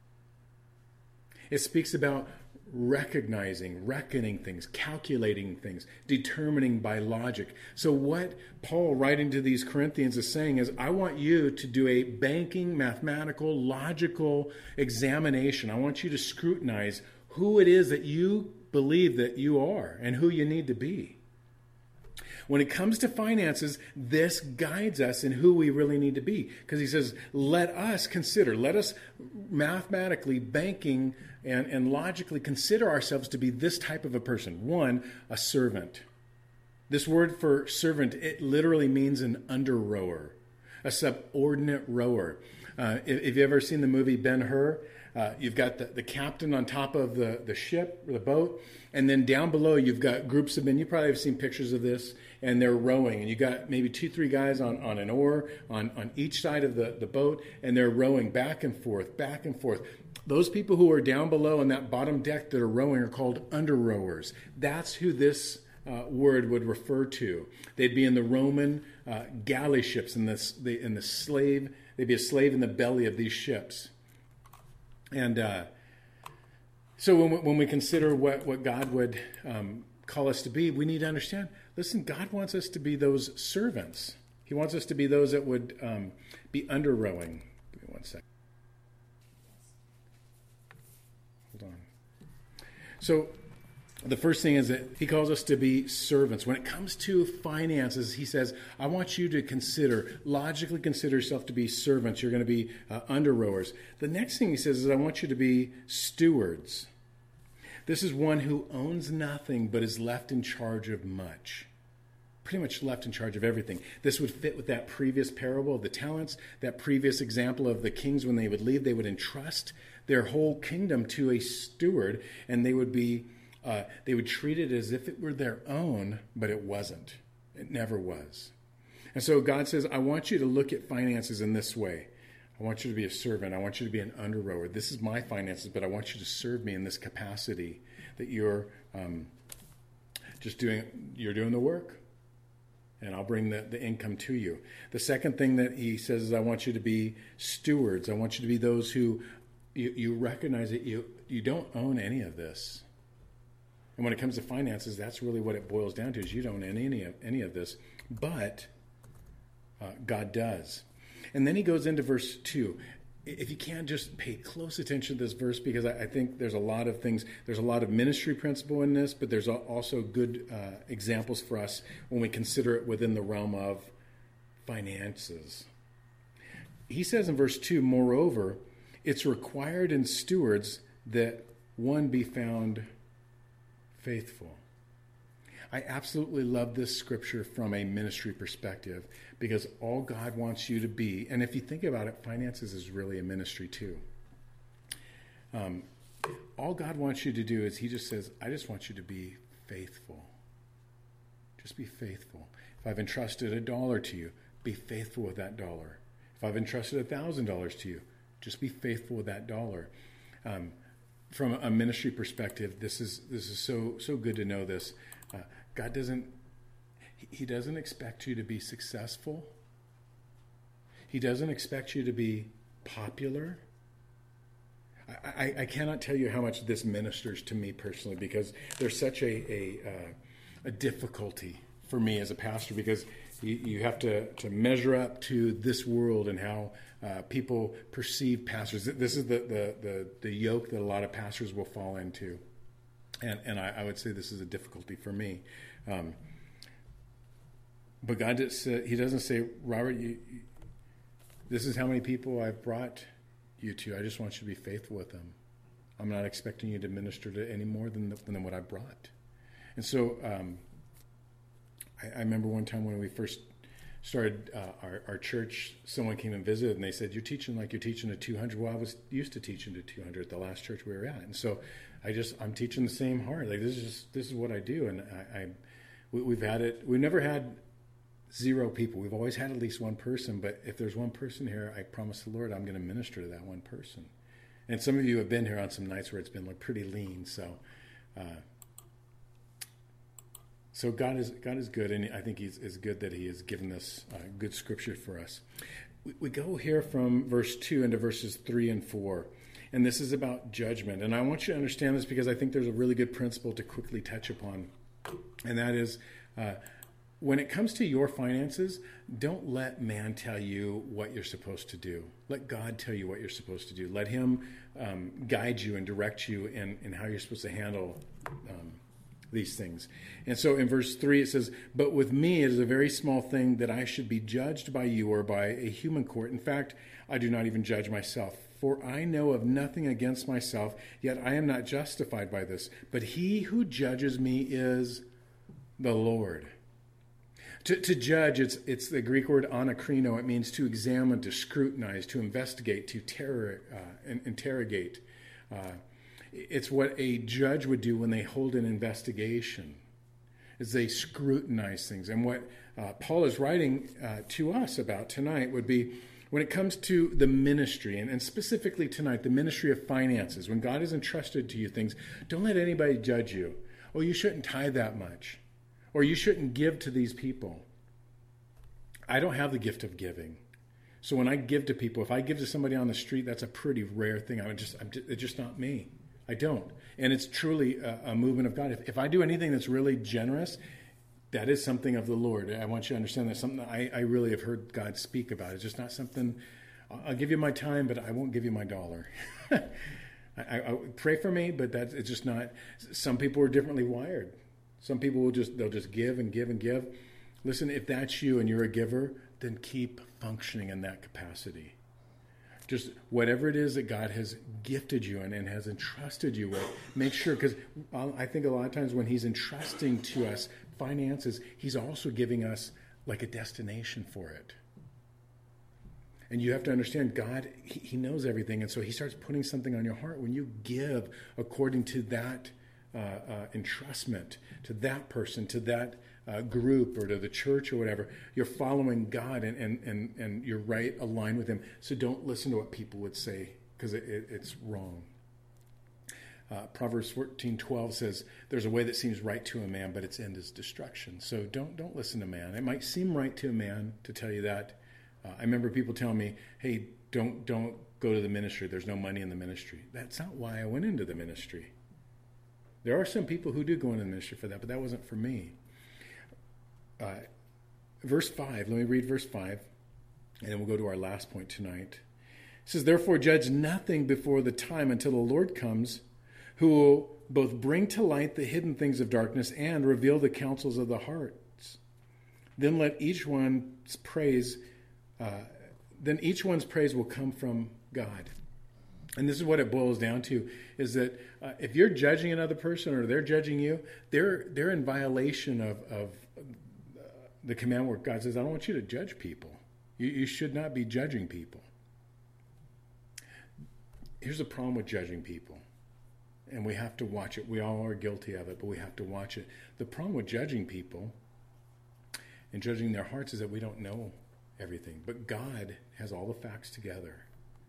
It speaks about recognizing, reckoning things, calculating things, determining by logic. So what Paul, writing to these Corinthians, is saying is, I want you to do a banking, mathematical, logical examination. I want you to scrutinize who it is that you believe that you are and who you need to be. When it comes to finances, this guides us in who we really need to be. Because he says, let us consider, let us mathematically, banking, and, and logically consider ourselves to be this type of a person. One, a servant. This word for servant, it literally means an under rower, a subordinate rower. Uh, if, if you've ever seen the movie Ben-Hur, uh, you've got the, the captain on top of the, the ship, or the boat, and then down below you've got groups of men. You probably have seen pictures of this, and they're rowing. And you got maybe two, three guys on, on an oar on, on each side of the, the boat, and they're rowing back and forth, back and forth. Those people who are down below on that bottom deck that are rowing are called under rowers. That's who this uh, word would refer to. They'd be in the Roman uh, galley ships, in the, the, in the slave, they'd be a slave in the belly of these ships. And uh, so when we, when we consider what, what God would um, call us to be, we need to understand, listen, God wants us to be those servants. He wants us to be those that would um, be under rowing. Give me one second. Hold on. So the first thing is that he calls us to be servants. When it comes to finances, he says, I want you to consider, logically consider yourself to be servants. You're going to be uh, under rowers. The next thing he says is, I want you to be stewards. This is one who owns nothing but is left in charge of much. pretty much left in charge of everything. This would fit with that previous parable of the talents, that previous example of the kings when they would leave, they would entrust their whole kingdom to a steward, and they would be, uh, they would treat it as if it were their own, but it wasn't. It never was. And so God says, I want you to look at finances in this way. I want you to be a servant. I want you to be an under-rower. This is my finances, but I want you to serve me in this capacity that you're um, just doing, you're doing the work, and I'll bring the, the income to you. The second thing that he says is I want you to be stewards. I want you to be those who you, you recognize that you, you don't own any of this. And when it comes to finances, that's really what it boils down to, is you don't own any of, any of this, but uh, God does. And then he goes into verse two. If you can, just pay close attention to this verse, because I, I think there's a lot of things, there's a lot of ministry principle in this, but there's also good uh, examples for us when we consider it within the realm of finances. He says in verse two, moreover, it's required in stewards that one be found faithful. I absolutely love this scripture from a ministry perspective, because all God wants you to be, and if you think about it, finances is really a ministry too. Um, all God wants you to do is he just says, I just want you to be faithful. Just be faithful. If I've entrusted a dollar to you, be faithful with that dollar. If I've entrusted a thousand dollars to you, just be faithful with that dollar. Um, from a ministry perspective, this is this is so so good to know this. Uh, God doesn't, he doesn't expect you to be successful. He doesn't expect you to be popular. I, I, I cannot tell you how much this ministers to me personally, because there's such a a, uh, a difficulty for me as a pastor, because you, you have to, to measure up to this world and how uh, people perceive pastors. This is the, the, the, the yoke that a lot of pastors will fall into. And and I, I would say this is a difficulty for me. Um, but God does, uh, he doesn't say, Robert, you, you, this is how many people I've brought you to. I just want you to be faithful with them. I'm not expecting you to minister to any more than, the, than what I brought. And so um, I, I remember one time when we first started uh, our, our church, someone came and visited, and they said, you're teaching like you're teaching to two hundred. Well, I was used to teaching to two hundred at the last church we were at. And so I just, I'm teaching the same heart. Like, this is just, this is what I do. And I, I we, we've had it, we've never had zero people. We've always had at least one person. But if there's one person here, I promise the Lord I'm going to minister to that one person. And some of you have been here on some nights where it's been like pretty lean. So, uh, so God is God is good, and I think He's is good that He has given this uh, good scripture for us. We, we go here from verse two into verses three and four, and this is about judgment. And I want you to understand this, because I think there's a really good principle to quickly touch upon, and that is, uh, when it comes to your finances, don't let man tell you what you're supposed to do. Let God tell you what you're supposed to do. Let Him um, guide you and direct you in, in how you're supposed to handle um, these things. And so in verse three it says, but with me it is a very small thing that I should be judged by you or by a human court. In fact, I do not even judge myself. For I know of nothing against myself, yet I am not justified by this. But he who judges me is the Lord. To, to judge, it's it's the Greek word anakrino. It means to examine, to scrutinize, to investigate, to terror, uh, interrogate. Uh, it's what a judge would do when they hold an investigation, is they scrutinize things. And what uh, Paul is writing uh, to us about tonight would be, when it comes to the ministry, and, and specifically tonight, the ministry of finances, when God has entrusted to you things, don't let anybody judge you. Oh, you shouldn't tithe that much. Or you shouldn't give to these people. I don't have the gift of giving. So when I give to people, if I give to somebody on the street, that's a pretty rare thing. I would just, I'm just, it's just not me. I don't. And it's truly a, a movement of God. If, if I do anything that's really generous, that is something of the Lord. I want you to understand that's something that I, I really have heard God speak about. It's just not something, I'll give you my time, but I won't give you my dollar. I, I pray for me, but that's, it's just not. Some people are differently wired. Some people will just, they'll just give and give and give. Listen, if that's you and you're a giver, then keep functioning in that capacity. just whatever it is that God has gifted you in and has entrusted you with, make sure, because I think a lot of times when he's entrusting to us finances, he's also giving us like a destination for it. And you have to understand, God, he, he knows everything. And so he starts putting something on your heart. When you give according to that uh, uh, entrustment, to that person, to that uh, group, or to the church or whatever, you're following God and, and, and, and you're right aligned with him. So don't listen to what people would say, because it, it, it's wrong. Uh, Proverbs fourteen twelve says, there's a way that seems right to a man, but its end is destruction. So don't don't listen to man. It might seem right to a man to tell you that. Uh, I remember people telling me, hey, don't don't go to the ministry. There's no money in the ministry. That's not why I went into the ministry. There are some people who do go into the ministry for that, but that wasn't for me. Uh, verse five, let me read verse five, and then we'll go to our last point tonight. It says, therefore judge nothing before the time until the Lord comes, who will both bring to light the hidden things of darkness and reveal the counsels of the hearts. Then let each one's praise Uh, then each one's praise will come from God. And this is what it boils down to, is that uh, if you're judging another person or they're judging you, they're they're in violation of, of uh, the commandment where God says, I don't want you to judge people. You, you should not be judging people. Here's the problem with judging people, and we have to watch it. We all are guilty of it, but we have to watch it. The problem with judging people and judging their hearts is that we don't know everything, but God has all the facts together.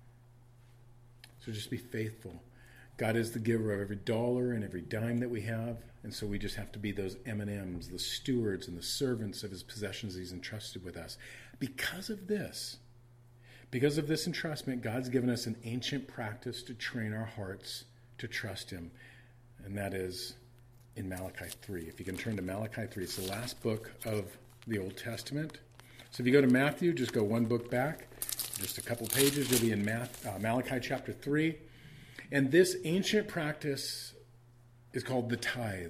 So just be faithful. God is the giver of every dollar and every dime that we have, and so we just have to be those M and M's, the stewards and the servants of his possessions he's entrusted with us. Because of this, because of this entrustment, God's given us an ancient practice to train our hearts to trust him, and that is in Malachi three. If you can turn to Malachi three, it's the last book of the Old Testament. So if you go to Matthew, just go one book back, just a couple pages, you'll be in Math, uh, Malachi chapter three. And this ancient practice is called the tithe.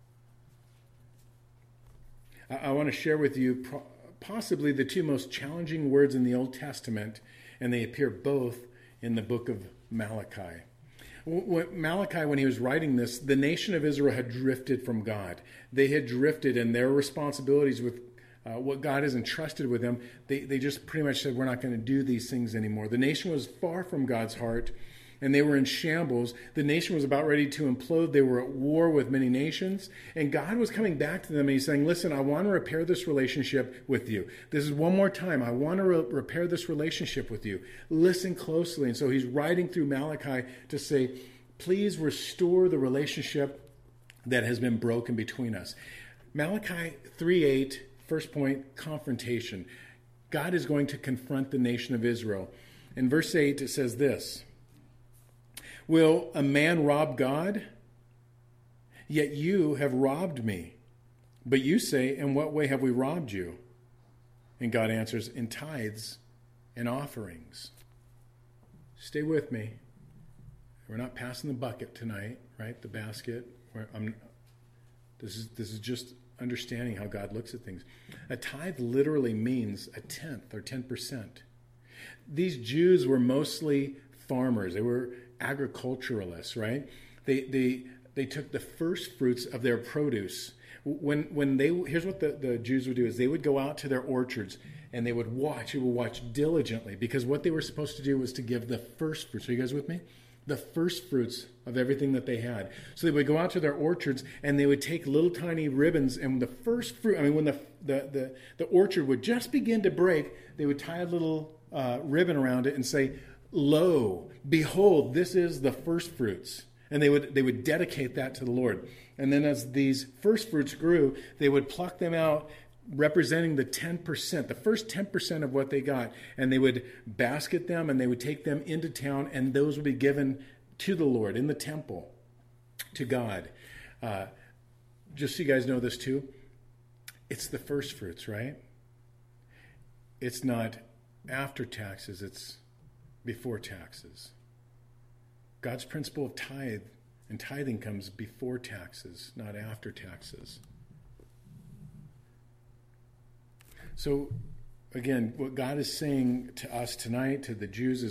I, I want to share with you pro- possibly the two most challenging words in the Old Testament, and they appear both in the book of Malachi. When Malachi, when he was writing this, the nation of Israel had drifted from God. They had drifted, and their responsibilities with Uh, what God has entrusted with them, they, they just pretty much said, we're not going to do these things anymore. The nation was far from God's heart, and they were in shambles. The nation was about ready to implode. They were at war with many nations, and God was coming back to them, and he's saying, listen, I want to repair this relationship with you. This is one more time. I want to re- repair this relationship with you. Listen closely. And so he's writing through Malachi to say, please restore the relationship that has been broken between us. Malachi three eight, first point, confrontation. God is going to confront the nation of Israel. In verse eight, it says this, will a man rob God? Yet you have robbed me. But you say, in what way have we robbed you? And God answers, in tithes and offerings. Stay with me. We're not passing the bucket tonight, right? The basket. We're, I'm, this is this is just understanding how God looks at things. A tithe literally means a tenth or ten percent. These Jews were mostly farmers. They were agriculturalists, right? They they they took the first fruits of their produce. When when they here's what the, the Jews would do is they would go out to their orchards and they would watch. They would watch diligently, because what they were supposed to do was to give the first fruits. Are you guys with me? The first fruits of everything that they had. So they would go out to their orchards and they would take little tiny ribbons, and the first fruit, I mean, when the the the, the orchard would just begin to break, they would tie a little uh, ribbon around it and say, lo, behold, this is the first fruits. And they would they would dedicate that to the Lord. And then as these first fruits grew, they would pluck them out, representing the ten percent, the first ten percent of what they got, and they would basket them and they would take them into town, and those would be given to the Lord in the temple, to God. Uh, just so you guys know this too, it's the first fruits, right? It's not after taxes, it's before taxes. God's principle of tithe and tithing comes before taxes, not after taxes. So, again, what God is saying to us tonight, to the Jews, is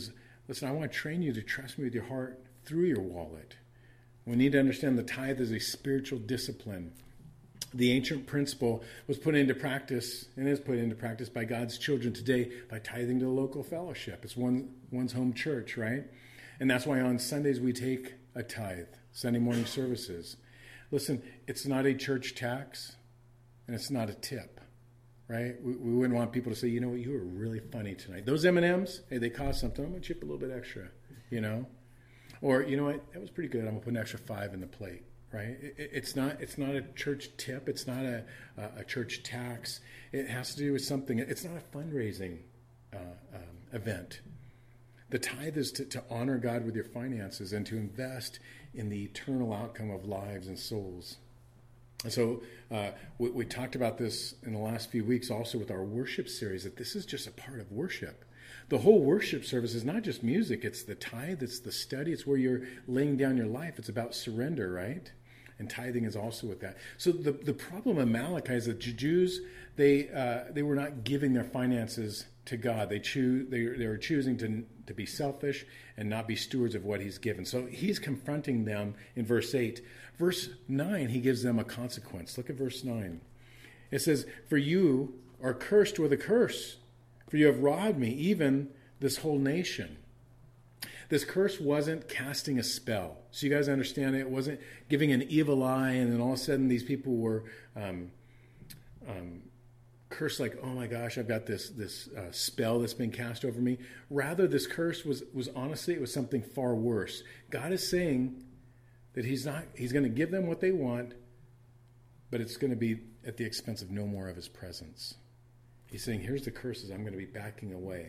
Listen, I want to train you to trust me with your heart through your wallet. We need to understand the tithe is a spiritual discipline. The ancient principle was put into practice and is put into practice by God's children today by tithing to the local fellowship. It's one, one's home church, right? And that's why on Sundays we take a tithe, Sunday morning services. Listen, it's not a church tax and it's not a tip, right? We, we wouldn't want people to say, you know what, you were really funny tonight. Those M and M's, hey, they cost something. I'm going to chip a little bit extra, you know? Or, you know what, that was pretty good. I'm going to put an extra five in the plate. Right? It's not. It's not a church tip. It's not a, a church tax. It has to do with something. It's not a fundraising uh, um, event. The tithe is to, to honor God with your finances and to invest in the eternal outcome of lives and souls. And so uh, we, we talked about this in the last few weeks also with our worship series, that this is just a part of worship. The whole worship service is not just music. It's the tithe. It's the study. It's where you're laying down your life. It's about surrender, right? And tithing is also with that. So the, the problem of Malachi is that the Jews, they uh, they were not giving their finances to God. They choose they, they were choosing to, to be selfish and not be stewards of what he's given. So he's confronting them in verse eight. Verse nine, he gives them a consequence. Look at verse nine. It says, "For you are cursed with a curse, for you have robbed me, even this whole nation." This curse wasn't casting a spell. So you guys understand it? It wasn't giving an evil eye and then all of a sudden these people were um, um, cursed like, oh my gosh, I've got this this uh, spell that's been cast over me. Rather, this curse was was honestly, it was something far worse. God is saying that he's not, he's going to give them what they want, but it's going to be at the expense of no more of his presence. He's saying, here's the curses. I'm going to be backing away.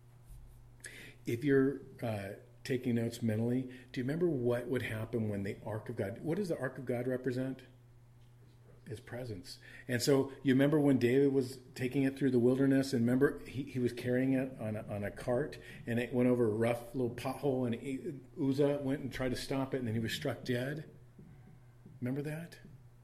If you're uh, taking notes mentally, do you remember what would happen when the Ark of God, what does the Ark of God represent? His presence. And so you remember when David was taking it through the wilderness, and remember he, he was carrying it on a, on a cart, and it went over a rough little pothole, and he, Uzzah went and tried to stop it, and then he was struck dead. Remember that?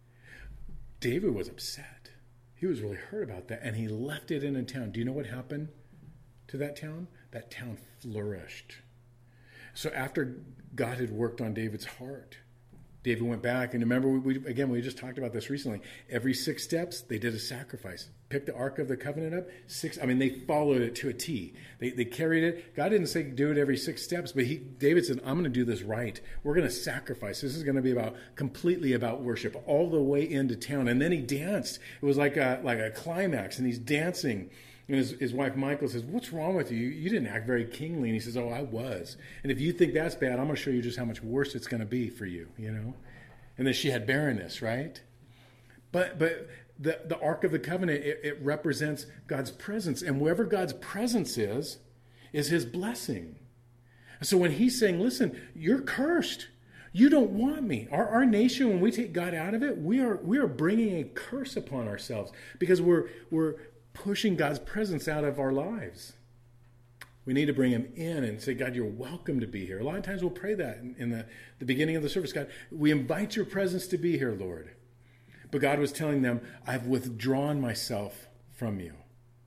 David was upset. He was really hurt about that, and he left it in a town. Do you know what happened to that town? That town flourished. So after God had worked on David's heart, David went back, and remember, we, again, we just talked about this recently. Every six steps, they did a sacrifice. Picked the Ark of the Covenant up. Six. I mean, they followed it to a T. They they carried it. God didn't say do it every six steps, but he David said, I'm going to do this right. We're going to sacrifice. This is going to be about completely about worship all the way into town. And then he danced. It was like a like a climax, and he's dancing. And his, his wife, Michael, says, what's wrong with you? You didn't act very kingly. And he says, oh, I was. And if you think that's bad, I'm going to show you just how much worse it's going to be for you, you know? And then she had barrenness, right? But but the, the Ark of the Covenant, it, it represents God's presence. And wherever God's presence is, is his blessing. So when he's saying, listen, you're cursed. You don't want me. Our, our nation, when we take God out of it, we are we are bringing a curse upon ourselves because we're we're pushing God's presence out of our lives. We need to bring him in and say, God, you're welcome to be here. A lot of times we'll pray that in, in the, the beginning of the service. God, we invite your presence to be here, Lord. But God was telling them, I've withdrawn myself from you.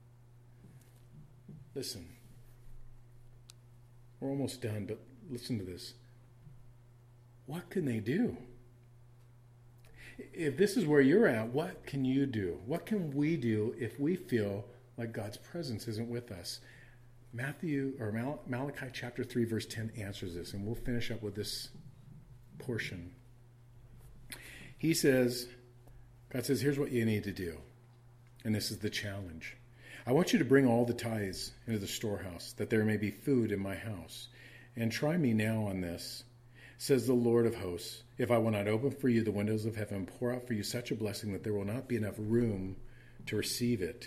Listen, we're almost done, but listen to this. What can they do? If this is where you're at, what can you do? What can we do if we feel like God's presence isn't with us? Matthew or Mal- Malachi chapter three verse ten answers this, and we'll finish up with this portion. He says, God says, here's what you need to do. And this is the challenge. I want you to bring all the tithes into the storehouse, that there may be food in my house. And try me now on this, says the Lord of hosts, if I will not open for you the windows of heaven, pour out for you such a blessing that there will not be enough room to receive it.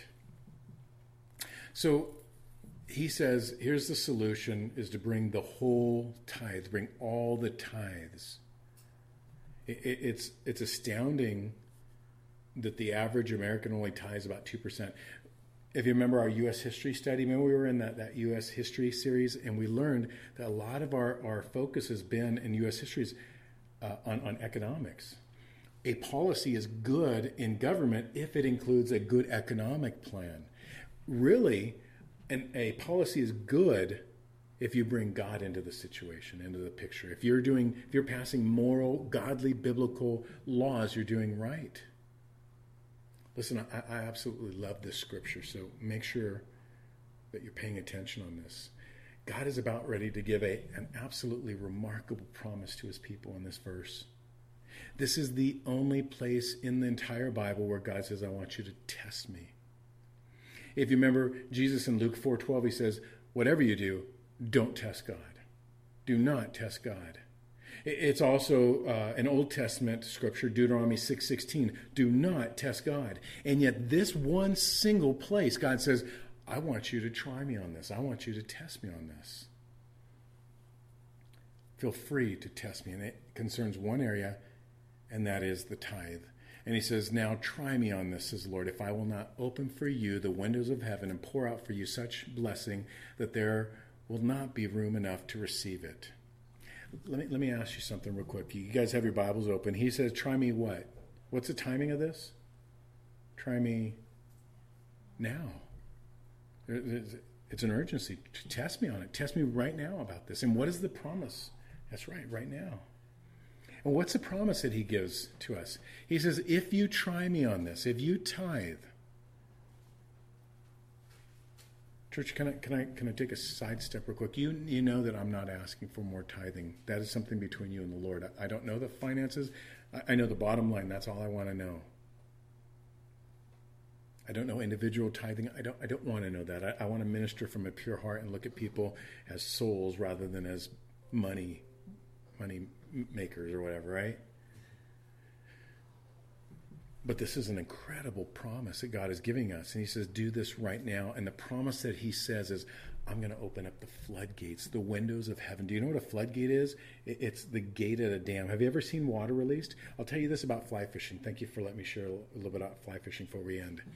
So he says, here's the solution, is to bring the whole tithe, bring all the tithes. It, it, it's, it's astounding that the average American only tithes about two percent. If you remember our U S history study, remember we were in that, that U S history series, and we learned that a lot of our, our focus has been in U S histories uh, on, on economics. A policy is good in government if it includes a good economic plan. Really, an, a policy is good if you bring God into the situation, into the picture. If you're doing, if you're passing moral, godly, biblical laws, you're doing right. Listen, I, I absolutely love this scripture, so make sure that you're paying attention on this. God is about ready to give a, an absolutely remarkable promise to his people in this verse. This is the only place in the entire Bible where God says, I want you to test me. If you remember Jesus in Luke four twelve, he says, whatever you do, don't test God. Do not test God. It's also uh, an Old Testament scripture, Deuteronomy six sixteen. Do not test God. And yet this one single place, God says, I want you to try me on this. I want you to test me on this. Feel free to test me. And it concerns one area, and that is the tithe. And he says, now try me on this, says the Lord, if I will not open for you the windows of heaven and pour out for you such blessing that there will not be room enough to receive it. Let me, let me ask you something real quick. You guys have your Bibles open. He says, try me what? What's the timing of this? Try me now. It's an urgency. Test me on it. Test me right now about this. And what is the promise? That's right, right now. And what's the promise that he gives to us? He says, if you try me on this, if you tithe. Church, can I can I can I take a sidestep real quick? You you know that I'm not asking for more tithing. That is something between you and the Lord. I, I don't know the finances. I, I know the bottom line. That's all I want to know. I don't know individual tithing. I don't I don't want to know that. I, I want to minister from a pure heart and look at people as souls rather than as money, money makers or whatever, right? But this is an incredible promise that God is giving us. And he says, do this right now. And the promise that he says is, I'm going to open up the floodgates, the windows of heaven. Do you know what a floodgate is? It's the gate at a dam. Have you ever seen water released? I'll tell you this about fly fishing. Thank you for letting me share a little bit about fly fishing before we end.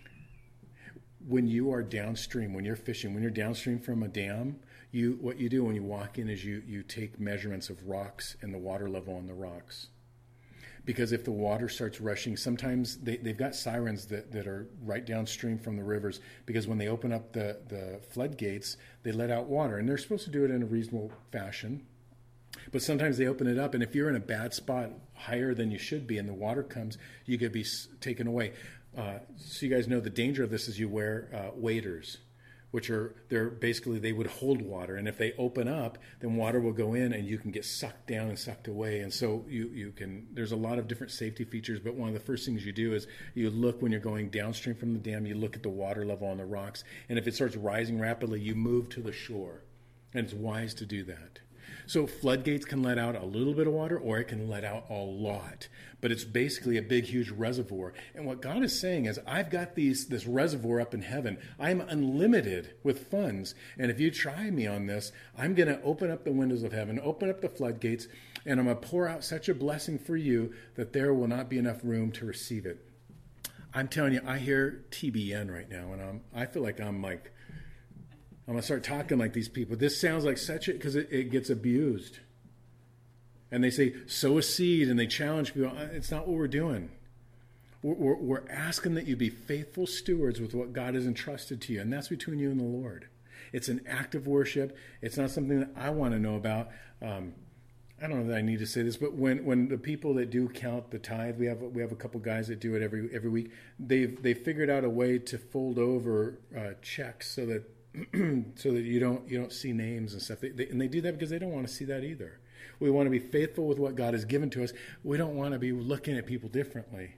When you are downstream, when you're fishing, when you're downstream from a dam, you what you do when you walk in is you, you take measurements of rocks and the water level on the rocks. Because if the water starts rushing, sometimes they, they've got sirens that, that are right downstream from the rivers, because when they open up the, the floodgates, they let out water. And they're supposed to do it in a reasonable fashion. But sometimes they open it up, and if you're in a bad spot higher than you should be and the water comes, you could be taken away. Uh, so you guys know the danger of this is you wear uh, waders, which are, they're basically, they would hold water. And if they open up, then water will go in and you can get sucked down and sucked away. And so you, you can, there's a lot of different safety features, but one of the first things you do is you look when you're going downstream from the dam, you look at the water level on the rocks. And if it starts rising rapidly, you move to the shore. And it's wise to do that. So floodgates can let out a little bit of water, or it can let out a lot. But it's basically a big, huge reservoir. And what God is saying is, I've got these this reservoir up in heaven. I'm unlimited with funds. And if you try me on this, I'm going to open up the windows of heaven, open up the floodgates, and I'm going to pour out such a blessing for you that there will not be enough room to receive it. I'm telling you, I hear T B N right now, and I'm, I feel like I'm like, I'm going to start talking like these people. This sounds like such a, because it, it gets abused. And they say, sow a seed, and they challenge people. It's not what we're doing. We're, we're, we're asking that you be faithful stewards with what God has entrusted to you, and that's between you and the Lord. It's an act of worship. It's not something that I want to know about. Um, I don't know that I need to say this, but when, when the people that do count the tithe, we have we have a couple guys that do it every every week. They've they figured out a way to fold over uh, checks so that so that you don't you don't see names and stuff. They, they, and they do that because they don't want to see that either. We want to be faithful with what God has given to us. We don't want to be looking at people differently.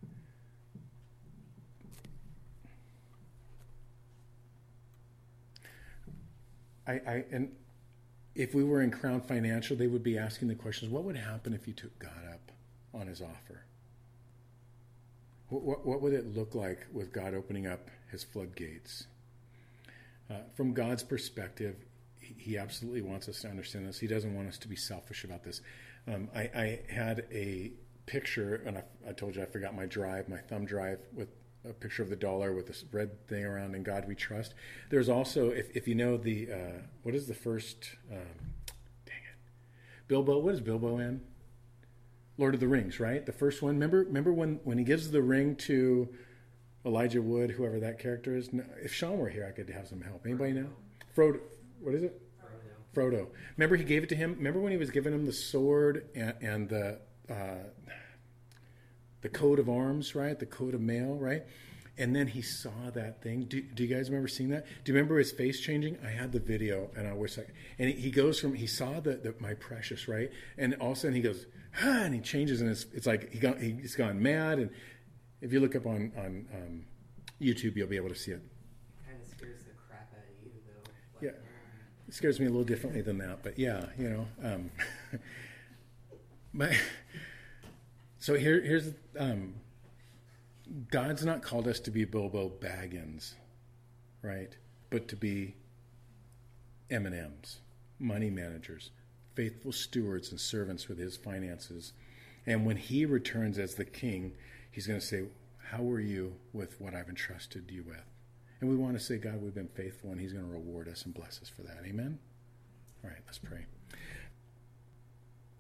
I, I and if we were in Crown Financial, they would be asking the questions, what would happen if you took God up on his offer? What, what, what would it look like with God opening up his floodgates? Uh, from God's perspective, he, he absolutely wants us to understand this. He doesn't want us to be selfish about this. Um, I, I had a picture, and I, I told you I forgot my drive, my thumb drive, with a picture of the dollar with this red thing around, "In God We Trust." There's also, if, if you know the, uh, what is the first, um, dang it, Bilbo, what is Bilbo in? Lord of the Rings, right? The first one. Remember, remember when, when he gives the ring to Elijah Wood, whoever that character is? No, if Sean were here, I could have some help. Anybody know? Frodo. What is it? Frodo. Remember he gave it to him? Remember when he was giving him the sword and, and the uh, the coat of arms, right? The coat of mail, right? And then he saw that thing. Do, do you guys remember seeing that? Do you remember his face changing? I had the video, and I wish I. And he, he goes from he saw the, the my precious, right? And all of a sudden he goes, ah, and he changes, and it's, it's like he got he, he's gone mad. And if you look up on on um, YouTube, you'll be able to see it. Kind of scares the crap out of you, though. Like, Yeah, it scares me a little differently than that, but yeah, you know. Um, but so here here's. Um, God's not called us to be Bilbo Baggins, right? But to be M and M's, money managers, faithful stewards and servants with his finances. And when he returns as the king, he's going to say, how were you with what I've entrusted you with? And we want to say, God, we've been faithful, and he's going to reward us and bless us for that. Amen? All right, let's pray.